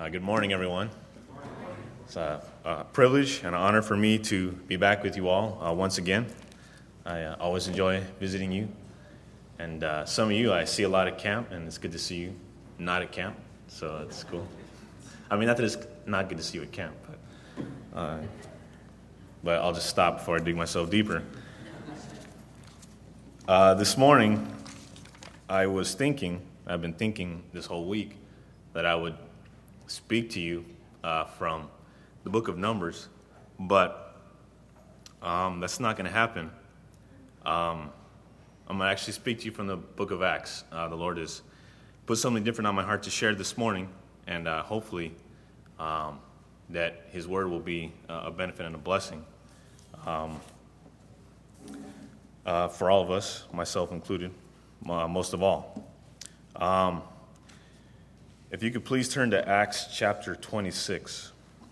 Good morning, everyone. It's a privilege and an honor for me to be back with you all once again. I always enjoy visiting you. And some of you, I see a lot at camp, and it's good to see you not at camp, so it's cool. I mean, not that it's not good to see you at camp, but I'll just stop before I dig myself deeper. This morning, I've been thinking this whole week that I would speak to you from the book of Numbers, but that's not going to happen. I'm going to actually speak to you from the book of Acts. The Lord has put something different on my heart to share this morning, and hopefully that His word will be a benefit and a blessing for all of us, myself included, most of all. If you could please turn to Acts chapter 26.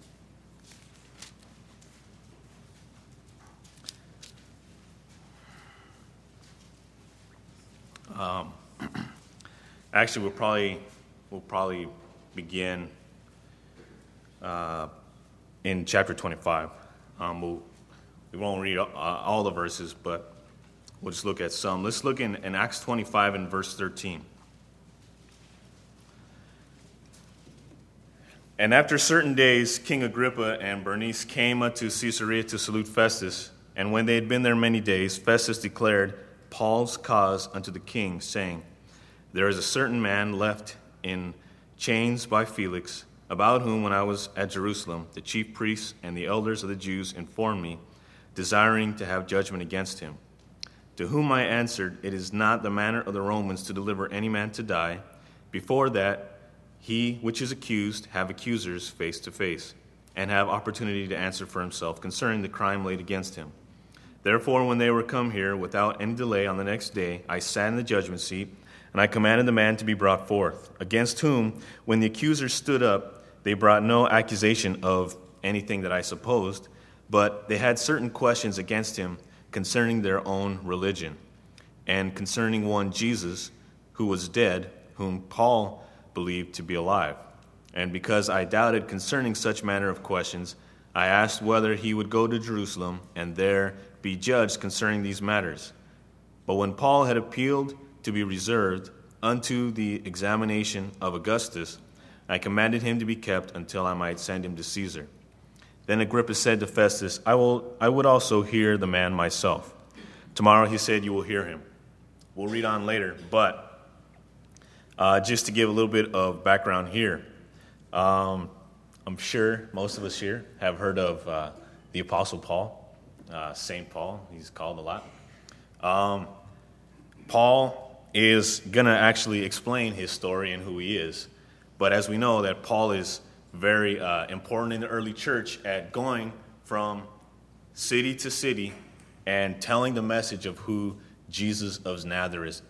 Actually, we'll probably begin in chapter 25. We won't read all the verses, but we'll just look at some. Let's look in Acts 25 and verse 13. And after certain days, King Agrippa and Bernice came unto Caesarea to salute Festus. And when they had been there many days, Festus declared Paul's cause unto the king, saying, There is a certain man left in chains by Felix, about whom when I was at Jerusalem, the chief priests and the elders of the Jews informed me, desiring to have judgment against him. To whom I answered, It is not the manner of the Romans to deliver any man to die. Before that, he which is accused have accusers face to face, and have opportunity to answer for himself concerning the crime laid against him. Therefore, when they were come here, without any delay on the next day, I sat in the judgment seat, and I commanded the man to be brought forth, against whom, when the accusers stood up, they brought no accusation of anything that I supposed, but they had certain questions against him concerning their own religion, and concerning one Jesus, who was dead, whom Paul believed to be alive. And because I doubted concerning such manner of questions, I asked whether he would go to Jerusalem and there be judged concerning these matters. But when Paul had appealed to be reserved unto the examination of Augustus, I commanded him to be kept until I might send him to Caesar. Then Agrippa said to Festus, I would also hear the man myself. Tomorrow, he said, you will hear him. We'll read on later, but just to give a little bit of background here, I'm sure most of us here have heard of the Apostle Paul, St. Paul, he's called a lot. Paul is going to actually explain his story and who he is, but as we know that Paul is very important in the early church at going from city to city and telling the message of who Jesus of Nazareth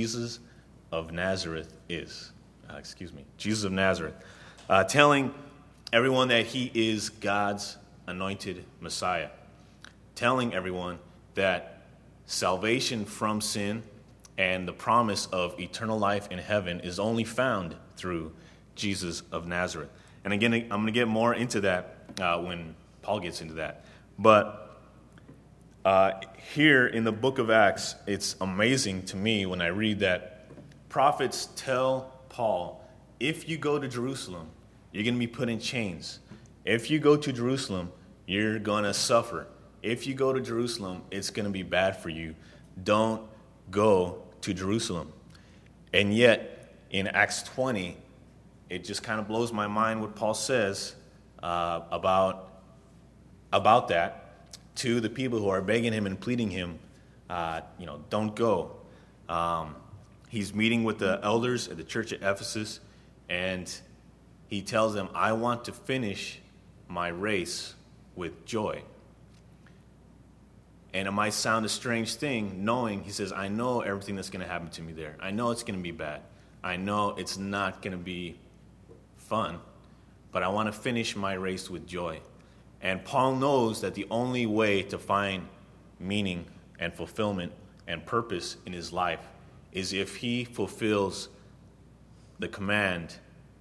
is. Jesus of Nazareth. Telling everyone that he is God's anointed Messiah. Telling everyone that salvation from sin and the promise of eternal life in heaven is only found through Jesus of Nazareth. And again, I'm going to get more into that when Paul gets into that. But here in the book of Acts, it's amazing to me when I read that prophets tell Paul, if you go to Jerusalem, you're going to be put in chains. If you go to Jerusalem, you're going to suffer. If you go to Jerusalem, it's going to be bad for you. Don't go to Jerusalem. And yet, in Acts 20, it just kind of blows my mind what Paul says about that to the people who are begging him and pleading him, don't go. He's meeting with the elders at the church at Ephesus, and he tells them, I want to finish my race with joy. And it might sound a strange thing, knowing, he says, I know everything that's going to happen to me there. I know it's going to be bad. I know it's not going to be fun, but I want to finish my race with joy. And Paul knows that the only way to find meaning and fulfillment and purpose in his life is if he fulfills the command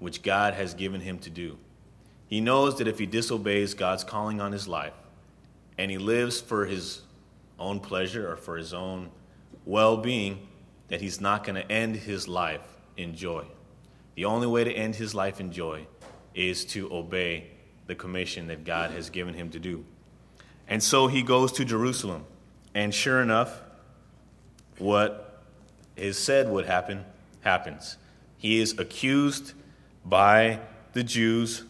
which God has given him to do. He knows that if he disobeys God's calling on his life, and he lives for his own pleasure or for his own well-being, that he's not going to end his life in joy. The only way to end his life in joy is to obey the commission that God has given him to do. And so he goes to Jerusalem. And sure enough, what is said would happen, happens. He is accused by the Jews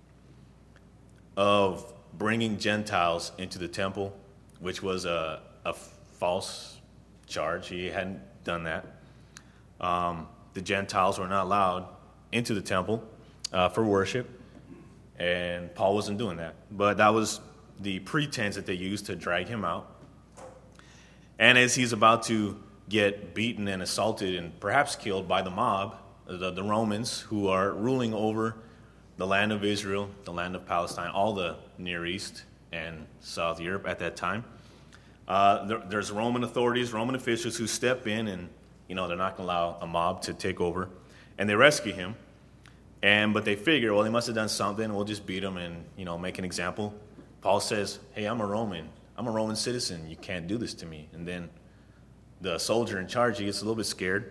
of bringing Gentiles into the temple, which was a false charge. He hadn't done that. The Gentiles were not allowed into the temple for worship, and Paul wasn't doing that. But that was the pretense that they used to drag him out. And as he's about to get beaten and assaulted and perhaps killed by the mob, the Romans who are ruling over the land of Israel, the land of Palestine, all the Near East and South Europe at that time, there's Roman authorities, Roman officials who step in and, they're not going to allow a mob to take over. And they rescue him. But they figure, well, he must have done something. We'll just beat him and, make an example. Paul says, hey, I'm a Roman citizen. You can't do this to me. And then the soldier in charge, he gets a little bit scared.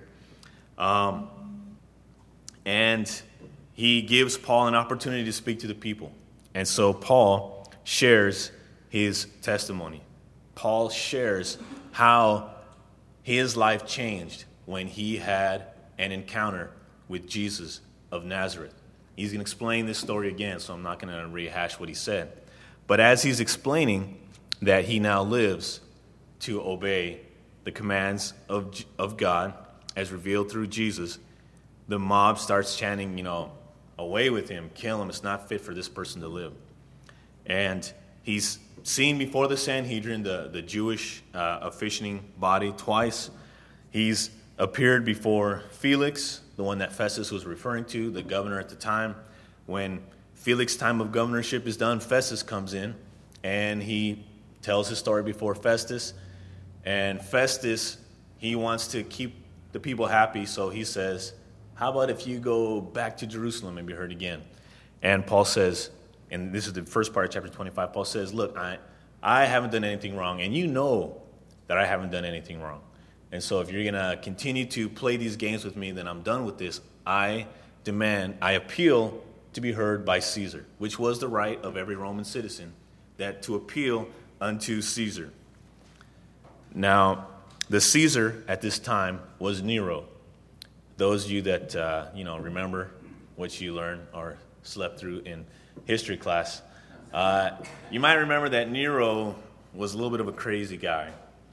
And he gives Paul an opportunity to speak to the people. And so Paul shares his testimony. Paul shares how his life changed when he had an encounter with Jesus of Nazareth. He's going to explain this story again, so I'm not going to rehash what he said. But as he's explaining that he now lives to obey the commands of God as revealed through Jesus, the mob starts chanting, away with him, kill him, it's not fit for this person to live. And he's seen before the Sanhedrin, the Jewish officiating body, twice. He's appeared before Felix, the one that Festus was referring to, the governor at the time. When Felix's time of governorship is done, Festus comes in, and he tells his story before Festus. And Festus, he wants to keep the people happy, so he says, how about if you go back to Jerusalem and be heard again? And Paul says, and this is the first part of chapter 25, Paul says, look, I haven't done anything wrong, and you know that I haven't done anything wrong. And so if you're going to continue to play these games with me, then I'm done with this. I appeal to be heard by Caesar, which was the right of every Roman citizen, that to appeal unto Caesar. Now, the Caesar at this time was Nero. Those of you that, remember what you learned or slept through in history class, you might remember that Nero was a little bit of a crazy guy.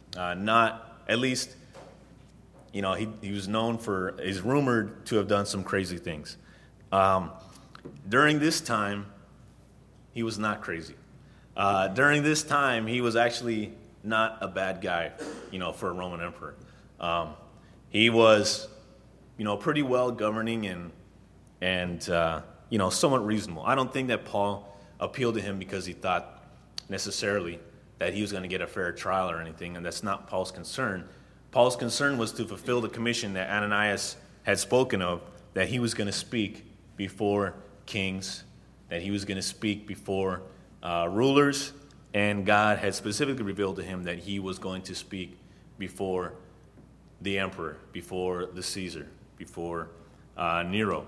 He was known for, is rumored to have done some crazy things. During this time, he was not crazy. During this time, he was actually not a bad guy, for a Roman emperor. He was, pretty well governing and somewhat reasonable. I don't think that Paul appealed to him because he thought necessarily that he was going to get a fair trial or anything, and that's not Paul's concern. Paul's concern was to fulfill the commission that Ananias had spoken of, that he was going to speak before kings, that he was going to speak before rulers, and God had specifically revealed to him that he was going to speak before the emperor, before the Caesar, before Nero.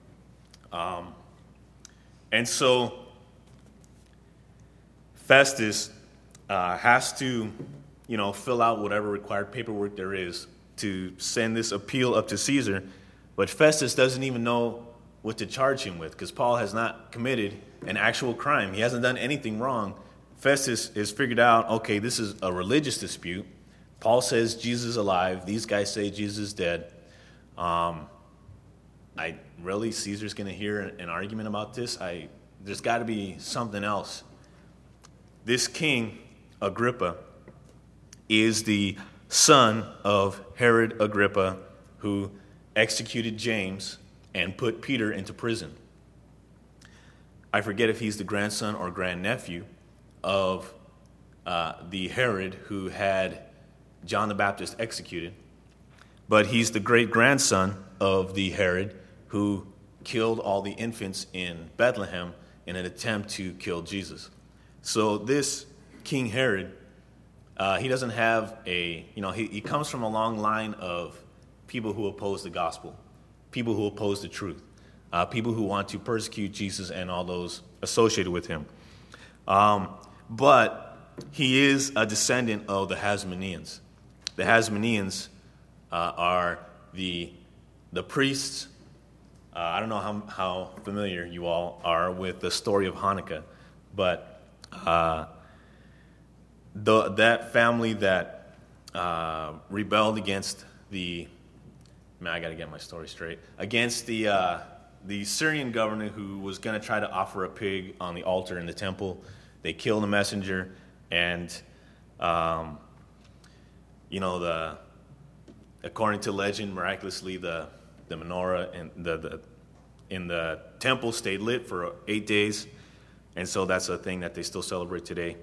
And so Festus has to, fill out whatever required paperwork there is to send this appeal up to Caesar. But Festus doesn't even know what to charge him with because Paul has not committed an actual crime. He hasn't done anything wrong. Festus has figured out, okay, this is a religious dispute. Paul says Jesus is alive. These guys say Jesus is dead. Caesar's going to hear an argument about this? There's got to be something else. This king, Agrippa, is the son of Herod Agrippa, who executed James and put Peter into prison. I forget if he's the grandson or grandnephew of the Herod who had John the Baptist executed, but he's the great-grandson of the Herod who killed all the infants in Bethlehem in an attempt to kill Jesus. So this King Herod, he doesn't have he comes from a long line of people who oppose the gospel, people who oppose the truth, people who want to persecute Jesus and all those associated with him. But he is a descendant of the Hasmoneans. The Hasmoneans are the priests. I don't know how familiar you all are with the story of Hanukkah, but that family that rebelled against I got to get my story straight, against the Syrian governor who was going to try to offer a pig on the altar in the temple. They killed the messenger, and according to legend, miraculously the menorah and in the temple stayed lit for 8 days, and so that's a thing that they still celebrate today.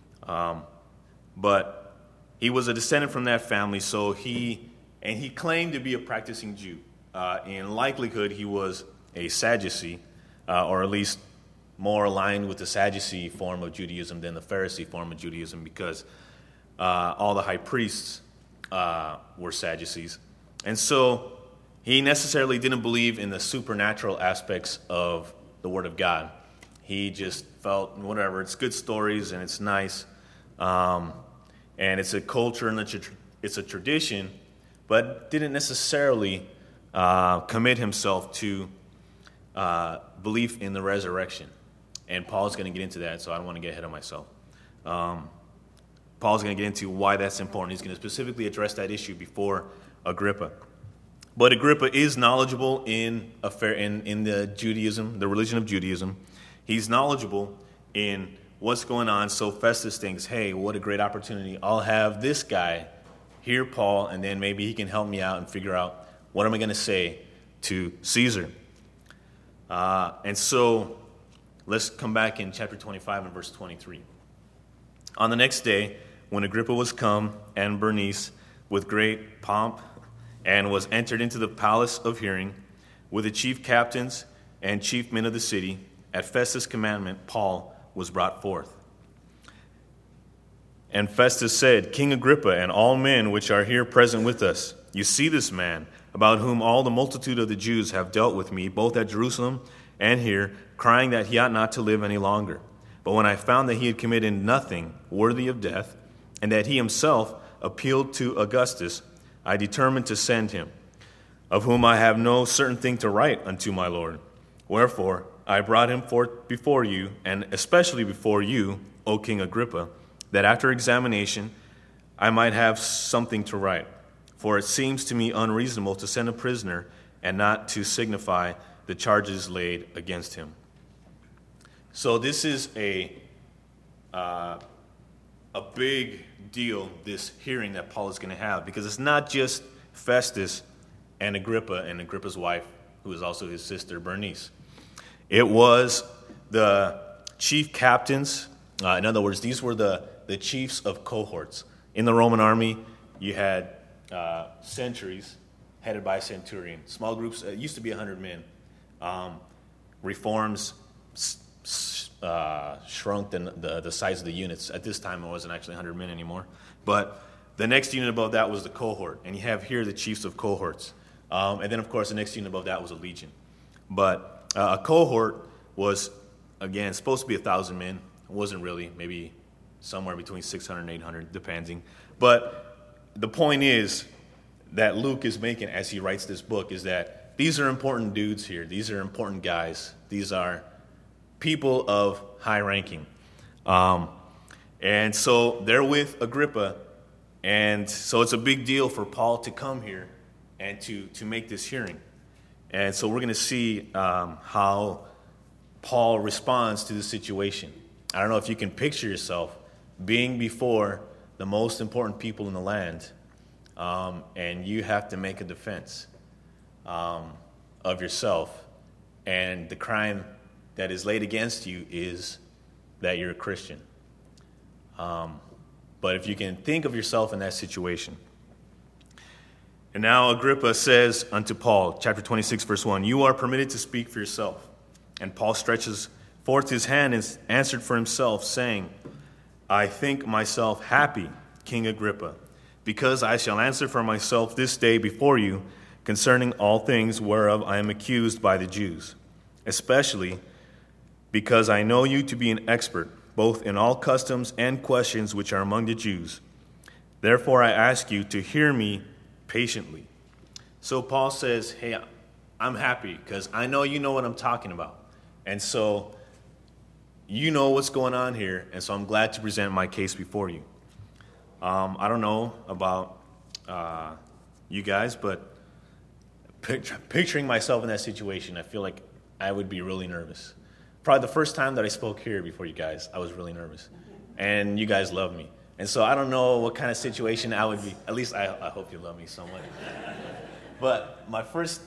But he was a descendant from that family, so he claimed to be a practicing Jew. In likelihood, he was a Sadducee, or at least more aligned with the Sadducee form of Judaism than the Pharisee form of Judaism, because all the high priests were Sadducees. And so he necessarily didn't believe in the supernatural aspects of the Word of God. He just felt, whatever, it's good stories and it's nice. And it's a culture and it's a tradition, but didn't necessarily commit himself to belief in the resurrection. And Paul's going to get into that, so I don't want to get ahead of myself. Paul's going to get into why that's important. He's going to specifically address that issue before Agrippa. But Agrippa is knowledgeable in the Judaism, the religion of Judaism. He's knowledgeable in what's going on. So Festus thinks, hey, what a great opportunity. I'll have this guy hear Paul, and then maybe he can help me out and figure out what am I going to say to Caesar. And so let's come back in chapter 25 and verse 23. On the next day, when Agrippa was come, and Bernice, with great pomp, and was entered into the palace of hearing, with the chief captains and chief men of the city, at Festus' commandment, Paul was brought forth. And Festus said, King Agrippa, and all men which are here present with us, you see this man, about whom all the multitude of the Jews have dealt with me, both at Jerusalem and here, crying that he ought not to live any longer. But when I found that he had committed nothing worthy of death, and that he himself appealed to Augustus, I determined to send him, of whom I have no certain thing to write unto my Lord. Wherefore I brought him forth before you, and especially before you, O King Agrippa, that after examination I might have something to write. For it seems to me unreasonable to send a prisoner and not to signify the charges laid against him. So this is a big deal, this hearing that Paul is going to have, because it's not just Festus and Agrippa's wife, who is also his sister Bernice. It was the chief captains. In other words, these were the chiefs of cohorts. In the Roman army, you had centuries headed by a centurion. Small groups, it used to be 100 men. Reforms shrunk the size of the units. At this time, it wasn't actually 100 men anymore. But the next unit above that was the cohort. And you have here the chiefs of cohorts. And then, of course, the next unit above that was a legion. But a cohort was, again, supposed to be 1,000 men. It wasn't really, maybe somewhere between 600 and 800, depending. But the point is that Luke is making as he writes this book is that these are important dudes here. These are important guys. These are people of high ranking. And so they're with Agrippa. And so it's a big deal for Paul to come here and to make this hearing. And so we're going to see how Paul responds to the situation. I don't know if you can picture yourself being before the most important people in the land, and you have to make a defense of yourself, and the crime that is laid against you is that you're a Christian. But if you can think of yourself in that situation, And now Agrippa says unto Paul, chapter 26, verse 1, "You are permitted to speak for yourself." And Paul stretches forth his hand and answered for himself, saying, "I think myself happy, King Agrippa, because I shall answer for myself this day before you concerning all things whereof I am accused by the Jews, especially because I know you to be an expert, both in all customs and questions which are among the Jews. Therefore I ask you to hear me patiently." So Paul says, hey, I'm happy because I know you know what I'm talking about. And so you know what's going on here, and so I'm glad to present my case before you. I don't know about you guys, but picturing myself in that situation, I feel like I would be really nervous. Probably the first time that I spoke here before you guys, I was really nervous. And you guys love me. And so I don't know what kind of situation I would be. At least I hope you love me somewhat. But my first,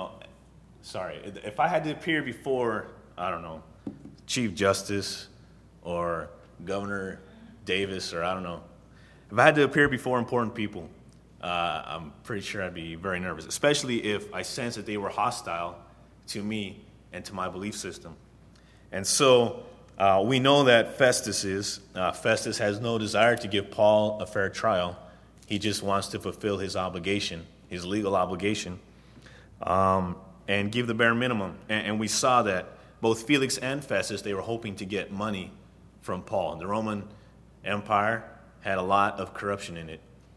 if I had to appear before, I don't know, Chief Justice or Governor Davis, or I don't know. If I had to appear before important people, I'm pretty sure I'd be very nervous, especially if I sensed that they were hostile to me and to my belief system. And so we know that Festus has no desire to give Paul a fair trial. He just wants to fulfill his obligation, his legal obligation, and give the bare minimum. And we saw that both Felix and Festus, they were hoping to get money from Paul. The Roman Empire had a lot of corruption in it.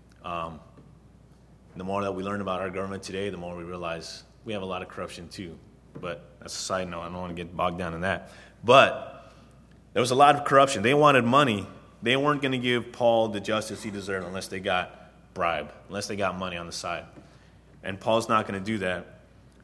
The more that we learn about our government today, the more we realize we have a lot of corruption too. But that's a side note. I don't want to get bogged down in that. But there was a lot of corruption. They wanted money. They weren't going to give Paul the justice he deserved unless they got bribe, unless they got money on the side. And Paul's not going to do that.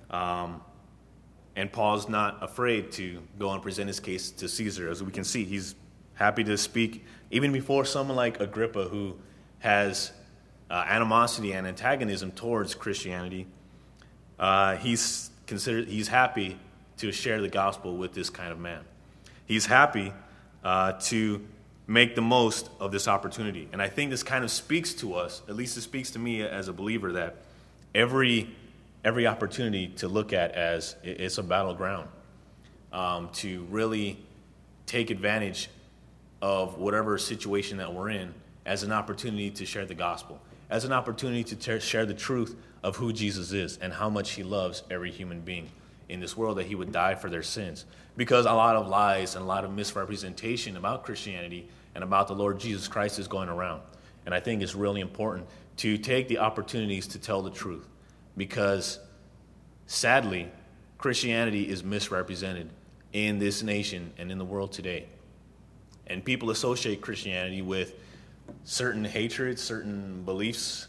And Paul's not afraid to go and present his case to Caesar. As we can see, he's happy to speak even before someone like Agrippa, who has animosity and antagonism towards Christianity. He's happy to share the gospel with this kind of man. He's happy to make the most of this opportunity. And I think this kind of speaks to us, at least it speaks to me as a believer, that every opportunity to look at as it's a battleground, to really take advantage of whatever situation that we're in as an opportunity to share the gospel, as an opportunity to share the truth of who Jesus is and how much he loves every human being in this world, that he would die for their sins. Because a lot of lies and a lot of misrepresentation about Christianity and about the Lord Jesus Christ is going around. And I think it's really important to take the opportunities to tell the truth, because sadly, Christianity is misrepresented in this nation and in the world today. And people associate Christianity with certain hatred, certain beliefs,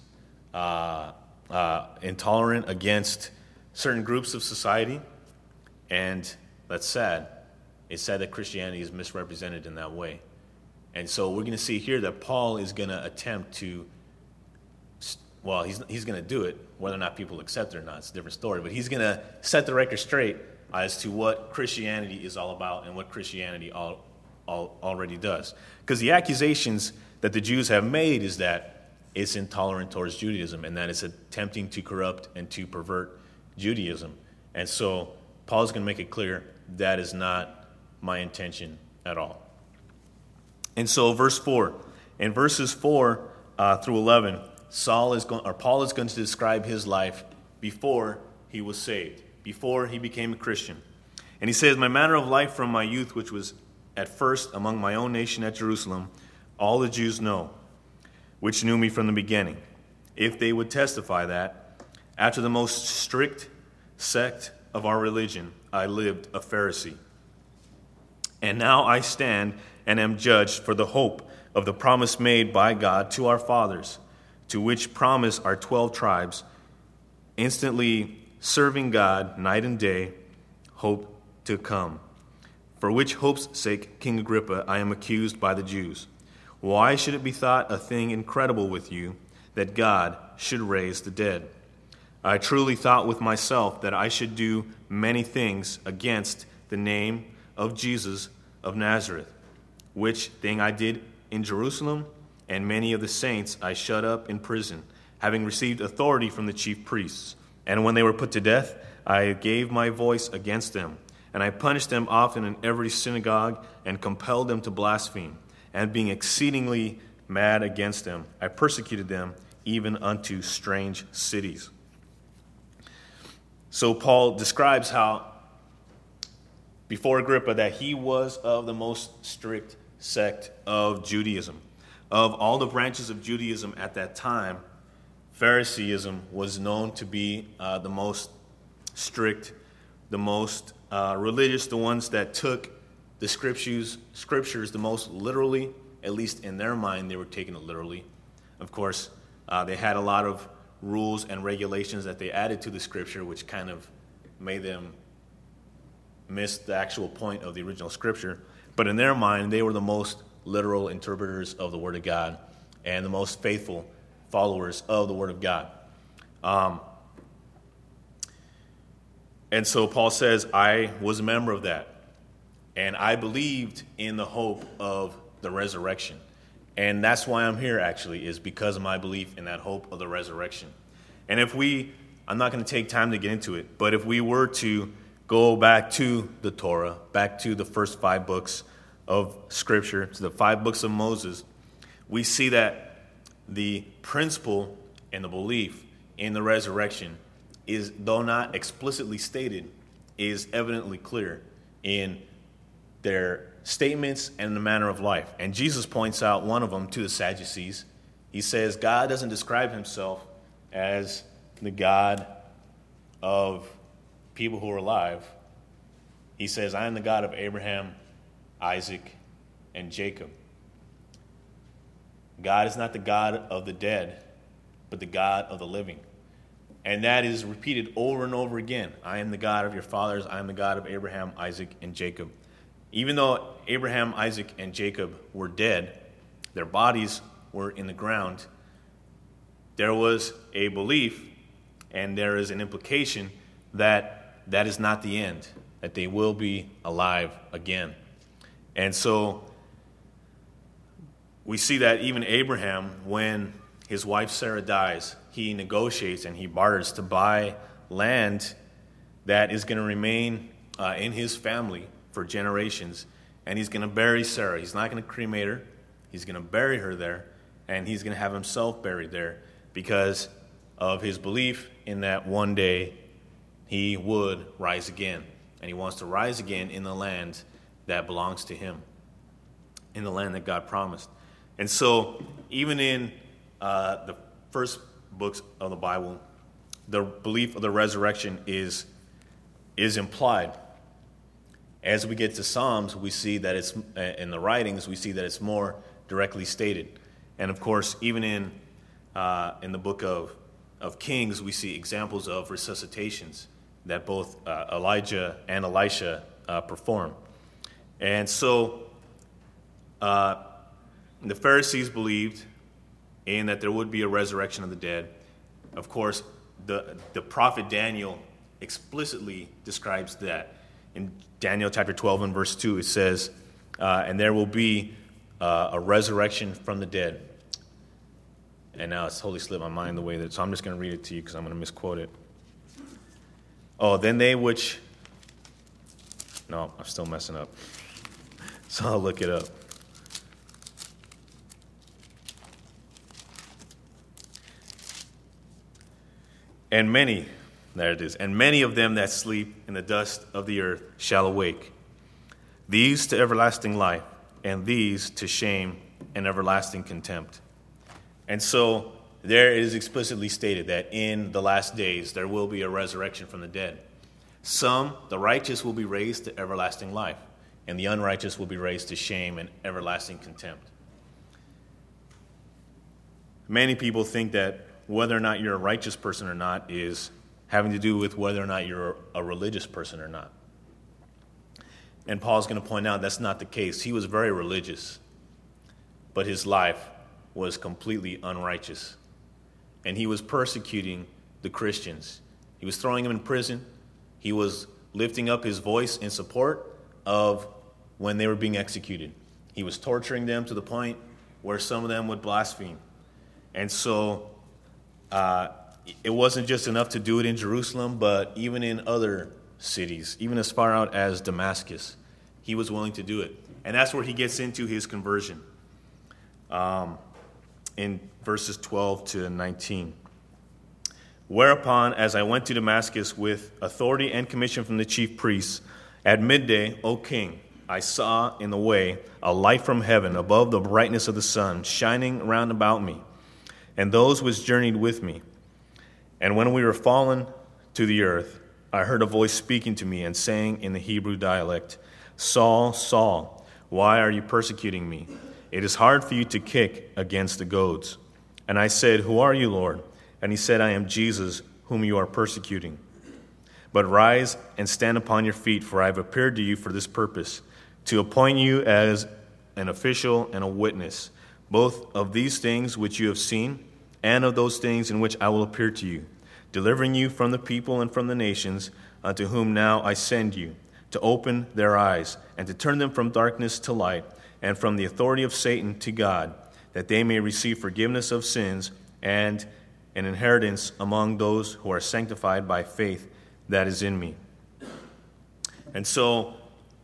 intolerant against certain groups of society. And that's sad. It's sad that Christianity is misrepresented in that way. And so we're going to see here that Paul is going to attempt to, well, he's going to do it. Whether or not people accept it or not, it's a different story. But he's going to set the record straight as to what Christianity is all about and what Christianity already does. Because the accusations that the Jews have made is that it's intolerant towards Judaism and that it's attempting to corrupt and to pervert Judaism. And so Paul's going to make it clear that is not my intention at all. And so verse 4, in verses 4 through 11, Paul is going to describe his life before he was saved, before he became a Christian. And he says, "My manner of life from my youth, which was at first among my own nation at Jerusalem, all the Jews know, which knew me from the beginning, if they would testify that, after the most strict sect of our religion, I lived a Pharisee. And now I stand and am judged for the hope of the promise made by God to our fathers, to which promise our 12 tribes, instantly serving God night and day, hope to come. For which hope's sake, King Agrippa, I am accused by the Jews. Why should it be thought a thing incredible with you that God should raise the dead? I truly thought with myself that I should do many things against the name of Jesus of Nazareth, which thing I did in Jerusalem, and many of the saints I shut up in prison, having received authority from the chief priests. And when they were put to death, I gave my voice against them. And I punished them often in every synagogue and compelled them to blaspheme. And being exceedingly mad against them, I persecuted them even unto strange cities. So Paul describes how, before Agrippa, that he was of the most strict sect of Judaism. Of all the branches of Judaism at that time, Phariseeism was known to be the most strict, the most religious, the ones that took the scriptures the most literally. At least in their mind, they were taking it literally. Of course, they had a lot of rules and regulations that they added to the scripture, which kind of made them miss the actual point of the original scripture. But in their mind, they were the most literal interpreters of the Word of God and the most faithful followers of the Word of God. And so Paul says, I was a member of that. And I believed in the hope of the resurrection. And that's why I'm here, actually, is because of my belief in that hope of the resurrection. And I'm not going to take time to get into it, but if we were to go back to the Torah, back to the first 5 books of Scripture, to the 5 books of Moses, we see that the principle and the belief in the resurrection is, though not explicitly stated, is evidently clear in their statements and the manner of life. And Jesus points out one of them to the Sadducees. He says God doesn't describe himself as the God of people who are alive. He says, I am the God of Abraham, Isaac, and Jacob. God is not the God of the dead, but the God of the living. And that is repeated over and over again. I am the God of your fathers. I am the God of Abraham, Isaac, and Jacob. Even though Abraham, Isaac, and Jacob were dead, their bodies were in the ground, there was a belief and there is an implication that that is not the end, that they will be alive again. And so we see that even Abraham, when his wife Sarah dies, he negotiates and he barters to buy land that is going to remain in his family for generations. And he's going to bury Sarah. He's not going to cremate her. He's going to bury her there. And he's going to have himself buried there because of his belief in that one day he would rise again. And he wants to rise again in the land that belongs to him, in the land that God promised. And so even in the first books of the Bible, the belief of the resurrection is implied. As we get to Psalms, we see that it's, in the writings, we see that it's more directly stated. And of course, even in the book of Kings, we see examples of resuscitations that both Elijah and Elisha perform. And so the Pharisees believed in that there would be a resurrection of the dead. Of course, the prophet Daniel explicitly describes that. In Daniel chapter 12 and verse 2, it says, and there will be a resurrection from the dead. And now it's totally slipped my mind the way that, so I'm just going to read it to you because I'm going to misquote it. Oh, then they which, no, I'm still messing up. So I'll look it up. And many, there it is, and many of them that sleep in the dust of the earth shall awake. These to everlasting life, and these to shame and everlasting contempt. And so there it is explicitly stated that in the last days there will be a resurrection from the dead. Some, the righteous, will be raised to everlasting life, and the unrighteous will be raised to shame and everlasting contempt. Many people think that whether or not you're a righteous person or not is having to do with whether or not you're a religious person or not. And Paul's going to point out that's not the case. He was very religious, but his life was completely unrighteous. And he was persecuting the Christians. He was throwing them in prison. He was lifting up his voice in support of when they were being executed. He was torturing them to the point where some of them would blaspheme. And so it wasn't just enough to do it in Jerusalem, but even in other cities, even as far out as Damascus, he was willing to do it. And that's where he gets into his conversion in verses 12 to 19. Whereupon, as I went to Damascus with authority and commission from the chief priests, at midday, O king, I saw in the way a light from heaven above the brightness of the sun, shining round about me, and those which journeyed with me. And when we were fallen to the earth, I heard a voice speaking to me and saying in the Hebrew dialect, Saul, Saul, why are you persecuting me? It is hard for you to kick against the goads. And I said, Who are you, Lord? And he said, I am Jesus, whom you are persecuting. But rise and stand upon your feet, for I have appeared to you for this purpose, to appoint you as an official and a witness, both of these things which you have seen, and of those things in which I will appear to you, delivering you from the people and from the nations, unto whom now I send you, to open their eyes, and to turn them from darkness to light, and from the authority of Satan to God, that they may receive forgiveness of sins and an inheritance among those who are sanctified by faith that is in me. And so,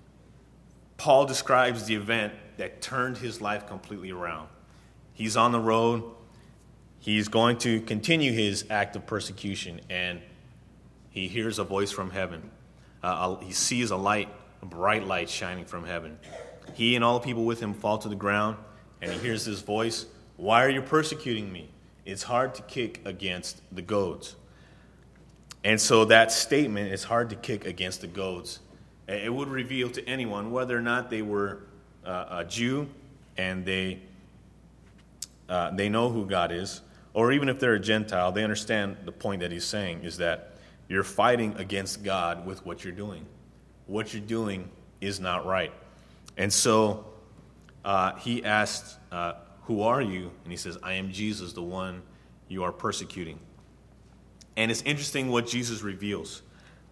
Paul describes the event that turned his life completely around. He's on the road. He's going to continue his act of persecution, and he hears a voice from heaven. He sees a light, a bright light shining from heaven. He and all the people with him fall to the ground, and he hears this voice, Why are you persecuting me? It's hard to kick against the goads. And so that statement, it's hard to kick against the goads, it would reveal to anyone whether or not they were a Jew and they know who God is, or even if they're a Gentile, they understand the point that he's saying is that you're fighting against God with what you're doing. What you're doing is not right. And so he asked, Who are you? And he says, I am Jesus, the one you are persecuting. And it's interesting what Jesus reveals,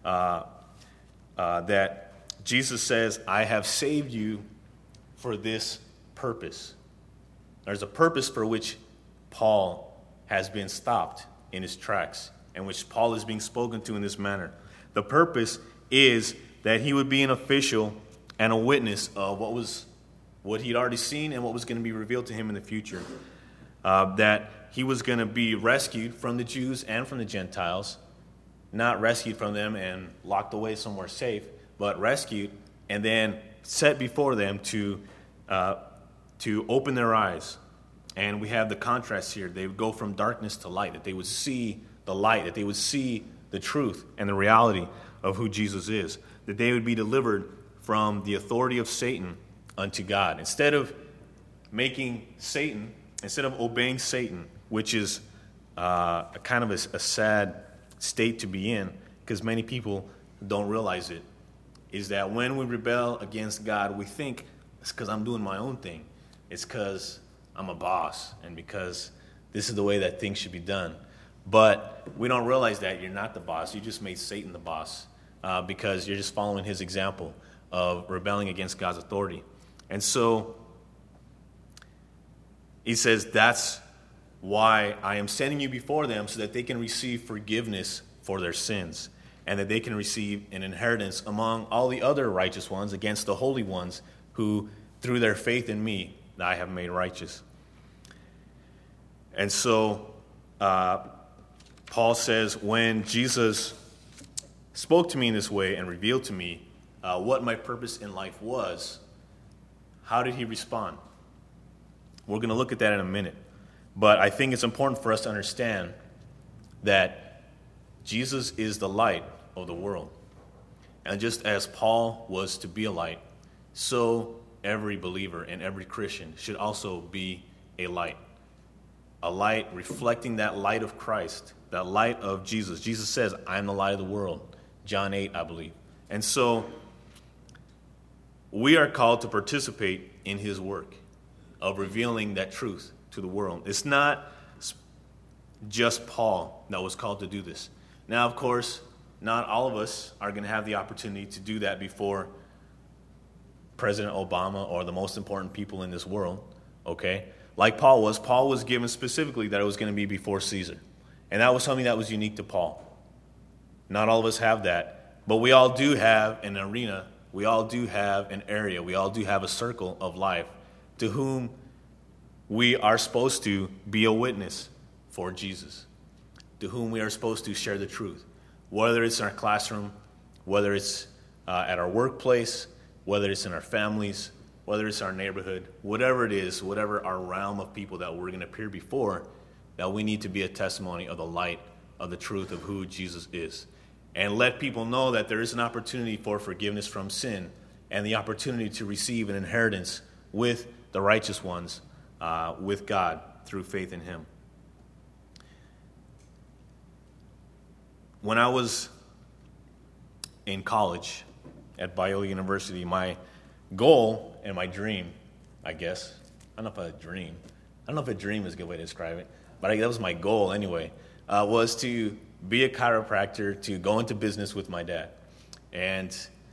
that Jesus says, I have saved you for this purpose. There's a purpose for which Paul has been stopped in his tracks, and which Paul is being spoken to in this manner. The purpose is that he would be an official and a witness of what he'd already seen and what was going to be revealed to him in the future. That he was going to be rescued from the Jews and from the Gentiles, not rescued from them and locked away somewhere safe, but rescued and then set before them to open their eyes. And we have the contrast here. They would go from darkness to light, that they would see the light, that they would see the truth and the reality of who Jesus is, that they would be delivered from the authority of Satan unto God. Instead of obeying Satan, which is a kind of a sad state to be in, because many people don't realize it, is that when we rebel against God, we think it's because I'm doing my own thing. It's because I'm a boss, and because this is the way that things should be done. But we don't realize that you're not the boss. You just made Satan the boss because you're just following his example of rebelling against God's authority. And so he says, that's why I am sending you before them, so that they can receive forgiveness for their sins, and that they can receive an inheritance among all the other righteous ones against the holy ones who, through their faith in me, I have made righteous. And so Paul says, when Jesus spoke to me in this way and revealed to me what my purpose in life was, how did he respond? We're going to look at that in a minute. But I think it's important for us to understand that Jesus is the light of the world. And just as Paul was to be a light, so every believer and every Christian should also be a light. A light reflecting that light of Christ, that light of Jesus. Jesus says, I am the light of the world. John 8, I believe. And so we are called to participate in his work of revealing that truth to the world. It's not just Paul that was called to do this. Now, of course, not all of us are going to have the opportunity to do that before President Obama or the most important people in this world, okay? Like Paul was given specifically that it was going to be before Caesar. And that was something that was unique to Paul. Not all of us have that, but we all do have an arena. We all do have an area. We all do have a circle of life to whom we are supposed to be a witness for Jesus, to whom we are supposed to share the truth, whether it's in our classroom, whether it's at our workplace, whether it's in our families, whether it's our neighborhood, whatever it is, whatever our realm of people that we're going to appear before, that we need to be a testimony of the light of the truth of who Jesus is. And let people know that there is an opportunity for forgiveness from sin and the opportunity to receive an inheritance with the righteous ones, with God through faith in him. When I was in college at Biola University, my goal and my dream, I guess, I don't know if a dream is a good way to describe it, but that was my goal anyway, was to be a chiropractor, to go into business with my dad. And,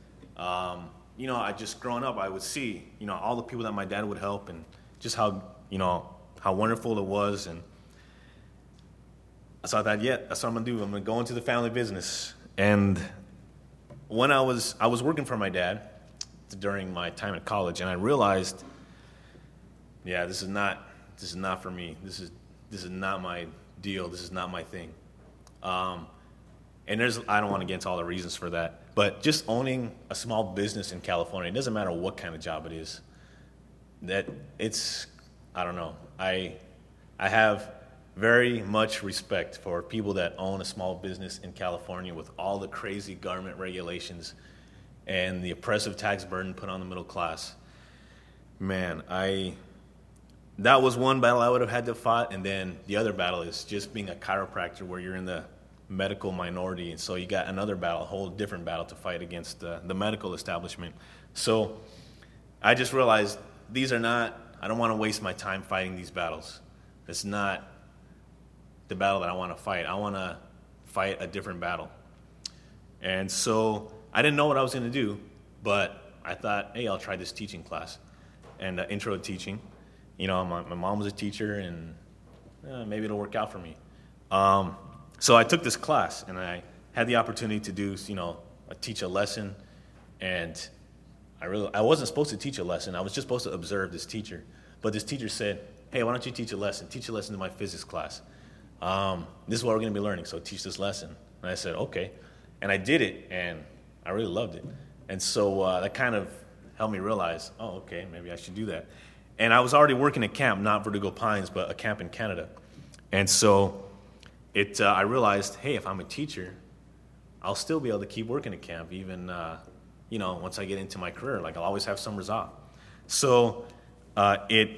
I just growing up, I would see, all the people that my dad would help and just how wonderful it was. And so I thought, that's what I'm going to do. I'm going to go into the family business. And when I was working for my dad during my time at college, and I realized, this is not for me. This is not my deal. This is not my thing. And I don't want to get into all the reasons for that, but just owning a small business in California, it doesn't matter what kind of job it is, I don't know. I have very much respect for people that own a small business in California with all the crazy government regulations and the oppressive tax burden put on the middle class. Man, that was one battle I would have had to fight, and then the other battle is just being a chiropractor where you're in the medical minority, and so you got another battle, a whole different battle to fight against the medical establishment. So I just realized I don't want to waste my time fighting these battles. It's not the battle that I want to fight. I want to fight a different battle. And so I didn't know what I was going to do, but I thought, hey, I'll try this teaching class and intro to teaching. My mom was a teacher, and maybe it'll work out for me. So I took this class, and I had the opportunity to do, teach a lesson, and I wasn't supposed to teach a lesson. I was just supposed to observe this teacher. But this teacher said, hey, why don't you teach a lesson? Teach a lesson to my physics class. This is what we're going to be learning, so teach this lesson. And I said, okay. And I did it, and I really loved it. And so that kind of helped me realize, oh, okay, maybe I should do that. And I was already working at camp, not Verdugo Pines, but a camp in Canada. And so I realized, hey, if I'm a teacher, I'll still be able to keep working at camp, even, once I get into my career. I'll always have summers off. So I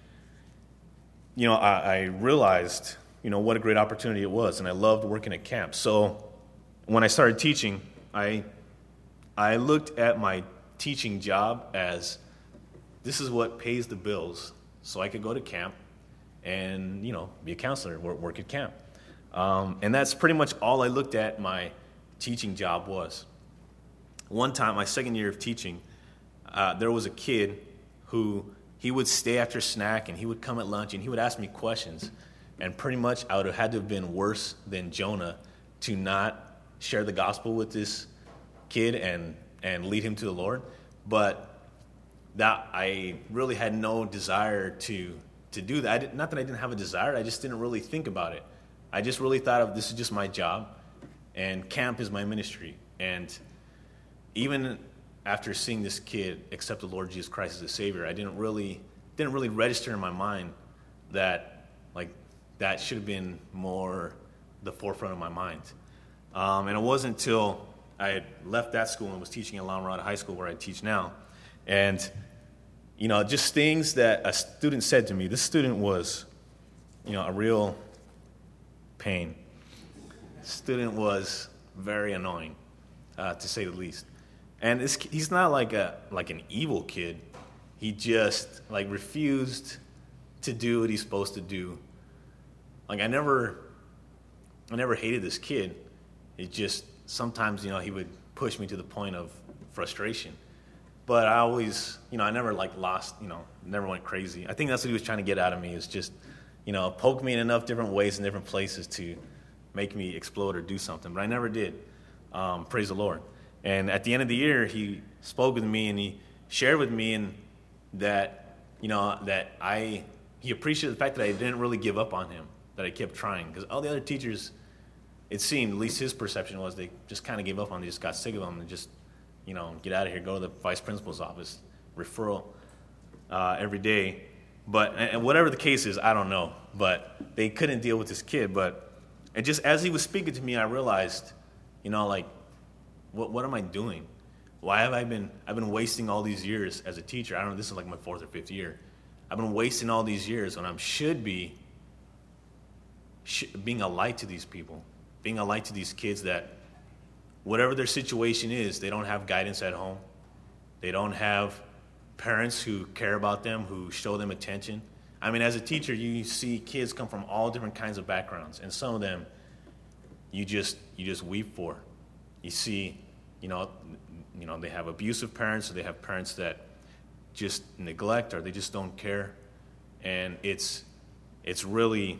realized, what a great opportunity it was, and I loved working at camp. So when I started teaching, I looked at my teaching job as this is what pays the bills, so I could go to camp and, be a counselor, work at camp. And that's pretty much all I looked at my teaching job was. One time, my second year of teaching, there was a kid who he would stay after snack, and he would come at lunch, and he would ask me questions. And pretty much I would have had to have been worse than Jonah to not share the gospel with this kid and lead him to the Lord. But that I really had no desire to do that. Not that I didn't have a desire, I just didn't really think about it. I just really thought of this is just my job, and camp is my ministry. And even after seeing this kid accept the Lord Jesus Christ as a Savior, I didn't really register in my mind that that should have been more the forefront of my mind. And it wasn't until I had left that school and was teaching at La Mirada High School, where I teach now, and just things that a student said to me. This student was, a real pain. Student was very annoying, to say the least. And he's not like an evil kid. He just refused to do what he's supposed to do. I never hated this kid. It just sometimes he would push me to the point of frustration. But I always I never lost never went crazy. I think that's what he was trying to get out of me, is just poke me in enough different ways and different places to make me explode or do something, but I never did. Praise the Lord. And at the end of the year, he spoke with me and he shared with me and that, he appreciated the fact that I didn't really give up on him, that I kept trying. Because all the other teachers, it seemed, at least his perception was, they just kind of gave up on him. They just got sick of him and just, get out of here, go to the vice principal's office, referral every day. But and whatever the case is, I don't know. But they couldn't deal with this kid. And just as he was speaking to me, I realized, what am I doing? Why have I've been wasting all these years as a teacher? I don't know, this is like my 4th or 5th year. I've been wasting all these years when I should be being a light to these people, being a light to these kids that whatever their situation is, they don't have guidance at home. They don't have parents who care about them, who show them attention. I mean, as a teacher, you see kids come from all different kinds of backgrounds, and some of them you just weep for. You see, they have abusive parents, or they have parents that just neglect, or they just don't care, and it's really,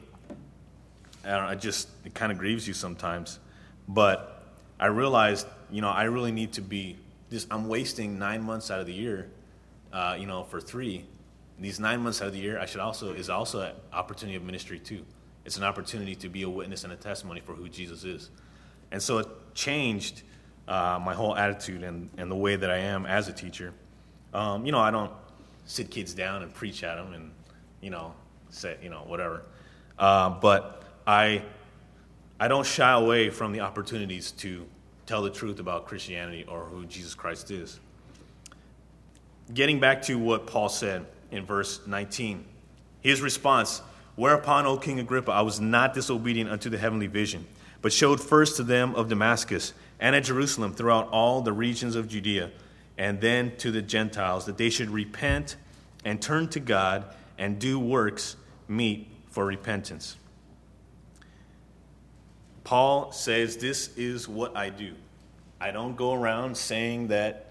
it kind of grieves you sometimes. But I realized, I really need to be this. I'm wasting 9 months out of the year, for 3. These 9 months out of the year, is also an opportunity of ministry too. It's an opportunity to be a witness and a testimony for who Jesus is. And so it changed my whole attitude and the way that I am as a teacher. I don't sit kids down and preach at them and, say, whatever. But I don't shy away from the opportunities to tell the truth about Christianity or who Jesus Christ is. Getting back to what Paul said in verse 19, his response, "Whereupon, O King Agrippa, I was not disobedient unto the heavenly vision, but showed first to them of Damascus and at Jerusalem throughout all the regions of Judea, and then to the Gentiles, that they should repent and turn to God and do works meet for repentance." Paul says, this is what I do. I don't go around saying that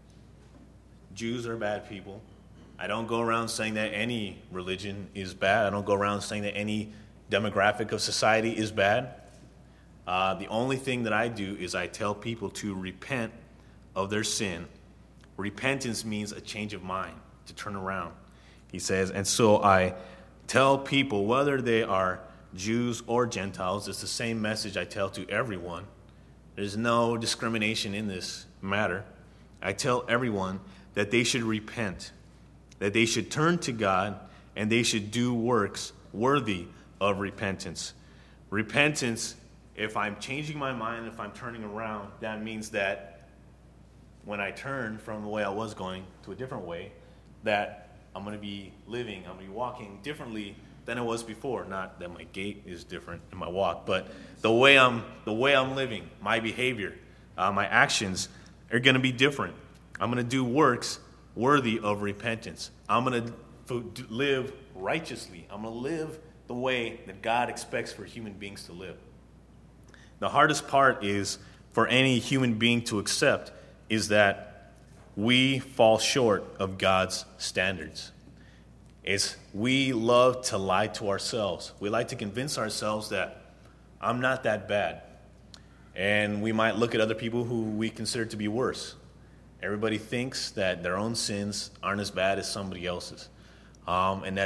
Jews are bad people. I don't go around saying that any religion is bad. I don't go around saying that any demographic of society is bad. The only thing that I do is I tell people to repent of their sin. Repentance means a change of mind, to turn around, he says. And so I tell people, whether they are Jews or Gentiles, it's the same message I tell to everyone. There's no discrimination in this matter. I tell everyone that they should repent, that they should turn to God, and they should do works worthy of repentance. Repentance, if I'm changing my mind, if I'm turning around, that means that when I turn from the way I was going to a different way, that I'm going to be living, I'm going to be walking differently than I was before. Not that my gait is different in my walk, but the way I'm living, my behavior, my actions are going to be different. I'm going to do works worthy of repentance. I'm going to live righteously. I'm going to live the way that God expects for human beings to live. The hardest part is for any human being to accept is that we fall short of God's standards. We love to lie to ourselves. We like to convince ourselves that I'm not that bad. And we might look at other people who we consider to be worse. Everybody thinks that their own sins aren't as bad as somebody else's. And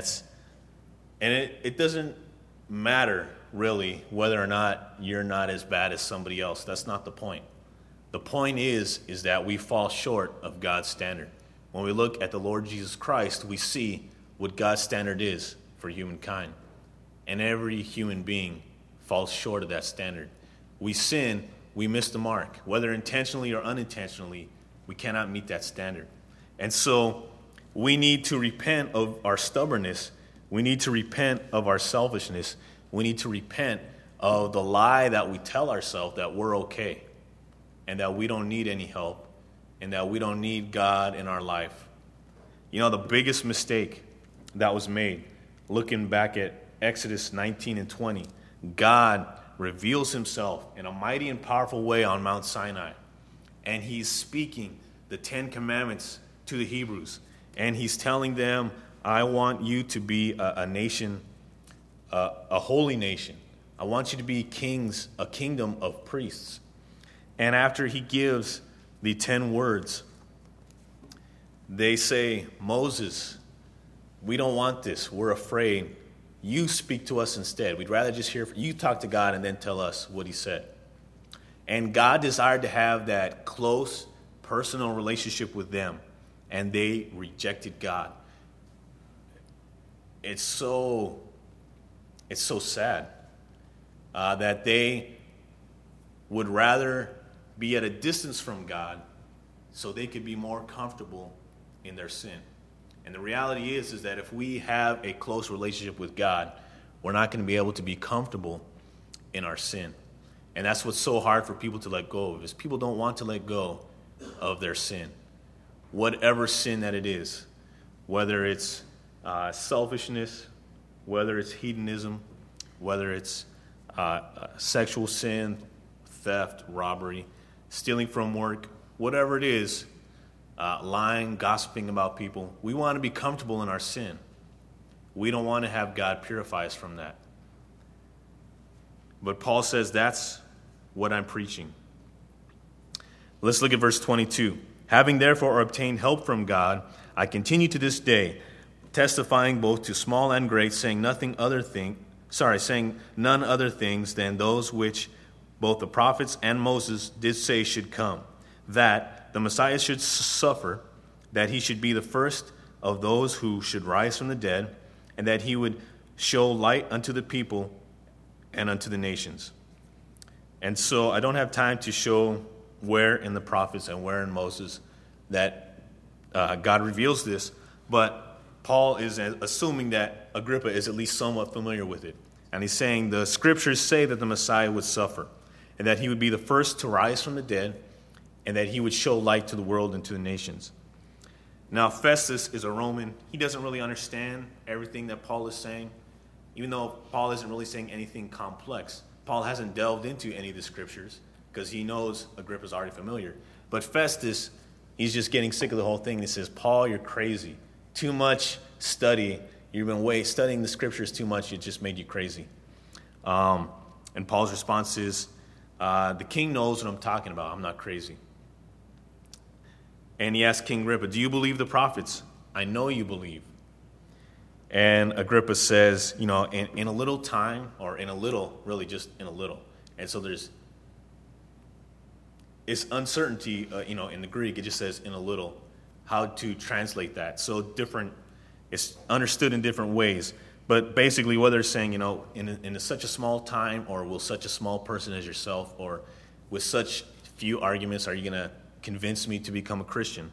it doesn't matter really whether or not you're not as bad as somebody else. That's not the point. The point is that we fall short of God's standard. When we look at the Lord Jesus Christ, we see what God's standard is for humankind. And every human being falls short of that standard. We sin, we miss the mark. Whether intentionally or unintentionally, we cannot meet that standard. And so we need to repent of our stubbornness. We need to repent of our selfishness. We need to repent of the lie that we tell ourselves that we're okay and that we don't need any help and that we don't need God in our life. The biggest mistake that was made, looking back at Exodus 19 and 20, God reveals himself in a mighty and powerful way on Mount Sinai. And he's speaking the 10 Commandments to the Hebrews. And he's telling them, I want you to be a nation, a holy nation, I want you to be kings, a kingdom of priests. And after he gives the 10 words, they say, Moses, we don't want this. We're afraid. You speak to us instead. We'd rather just hear you talk to God and then tell us what he said. And God desired to have that close, personal relationship with them, and they rejected God. It's so sad that they would rather be at a distance from God so they could be more comfortable in their sin. And the reality is that if we have a close relationship with God, we're not going to be able to be comfortable in our sin. And that's what's so hard for people to let go of, is people don't want to let go of their sin. Whatever sin that it is, whether it's selfishness, whether it's hedonism, whether it's sexual sin, theft, robbery, stealing from work, whatever it is, lying, gossiping about people, we want to be comfortable in our sin. We don't want to have God purify us from that. But Paul says that's what I'm preaching. Let's look at verse 22. Having therefore obtained help from God, I continue to this day, testifying both to small and great, saying none other things than those which both the prophets and Moses did say should come, that the Messiah should suffer, that he should be the first of those who should rise from the dead, and that he would show light unto the people and unto the nations. And so I don't have time to show where in the prophets and where in Moses that God reveals this, but Paul is assuming that Agrippa is at least somewhat familiar with it. And he's saying the scriptures say that the Messiah would suffer, and that he would be the first to rise from the dead, and that he would show light to the world and to the nations. Now, Festus is a Roman. He doesn't really understand everything that Paul is saying, even though Paul isn't really saying anything complex. Paul hasn't delved into any of the scriptures because he knows Agrippa's already familiar. But Festus, he's just getting sick of the whole thing. He says, Paul, you're crazy. Too much study. You've been studying the scriptures too much. It just made you crazy. And Paul's response is, the king knows what I'm talking about. I'm not crazy. And he asked King Agrippa, do you believe the prophets? I know you believe. And Agrippa says, in a little time, or in a little, really just in a little. And so it's uncertainty, in the Greek, it just says in a little, how to translate that. So it's understood in different ways. But basically what they're saying, in such a small time, or will such a small person as yourself, or with such few arguments, are you going to convince me to become a Christian?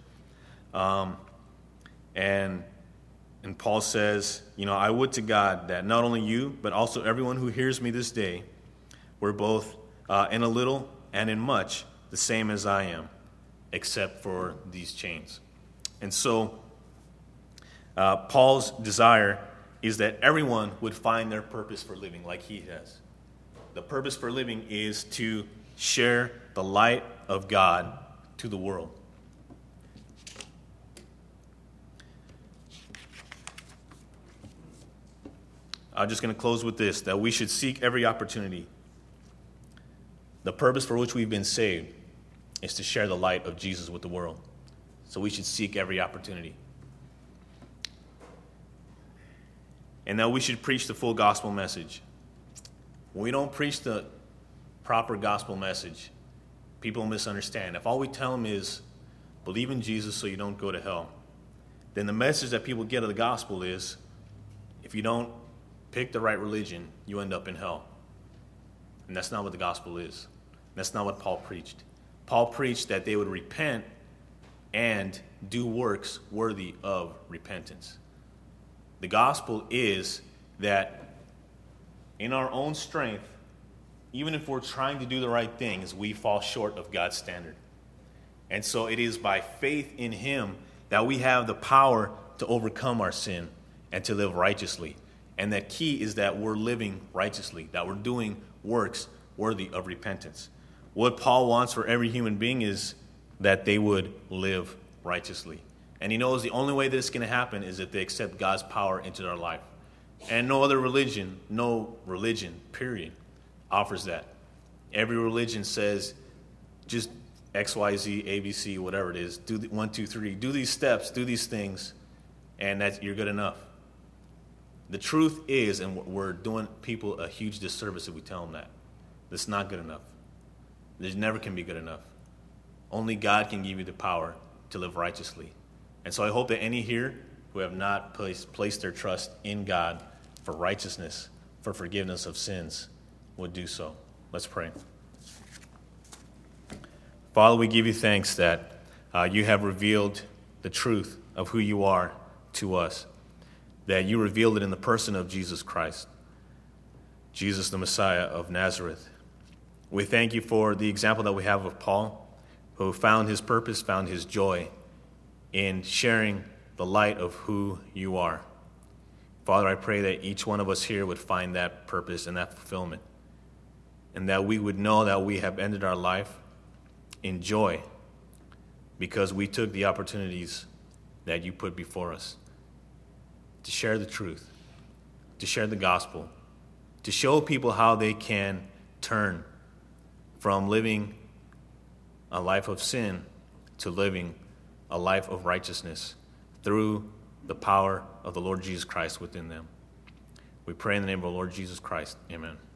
And Paul says, I would to God that not only you, but also everyone who hears me this day, were both in a little and in much the same as I am, except for these chains. And so Paul's desire is that everyone would find their purpose for living like he has. The purpose for living is to share the light of God to the world. I'm just going to close with this, that we should seek every opportunity. The purpose for which we've been saved is to share the light of Jesus with the world. So we should seek every opportunity. And that we should preach the full gospel message. When we don't preach the proper gospel message, people misunderstand. If all we tell them is, believe in Jesus so you don't go to hell, then the message that people get of the gospel is, if you don't pick the right religion, you end up in hell. And that's not what the gospel is. That's not what Paul preached. Paul preached that they would repent and do works worthy of repentance. The gospel is that in our own strength, even if we're trying to do the right things, we fall short of God's standard. And so it is by faith in him that we have the power to overcome our sin and to live righteously. And that key is that we're living righteously, that we're doing works worthy of repentance. What Paul wants for every human being is that they would live righteously. And he knows the only way that it's going to happen is if they accept God's power into their life. And no religion, period, offers that. Every religion says just X, Y, Z, A, B, C, whatever it is. Do 1, 2, 3. Do these steps, do these things, and that you're good enough. The truth is, and we're doing people a huge disservice if we tell them that. That's not good enough. There never can be good enough. Only God can give you the power to live righteously. And so I hope that any here who have not placed their trust in God for righteousness, for forgiveness of sins, would do so. Let's pray. Father, we give you thanks that you have revealed the truth of who you are to us, that you revealed it in the person of Jesus Christ, Jesus the Messiah of Nazareth. We thank you for the example that we have of Paul, who found his purpose, found his joy in sharing the light of who you are. Father, I pray that each one of us here would find that purpose and that fulfillment, and that we would know that we have ended our life in joy because we took the opportunities that you put before us to share the truth, to share the gospel, to show people how they can turn from living a life of sin to living a life of righteousness through the power of the Lord Jesus Christ within them. We pray in the name of our Lord Jesus Christ. Amen.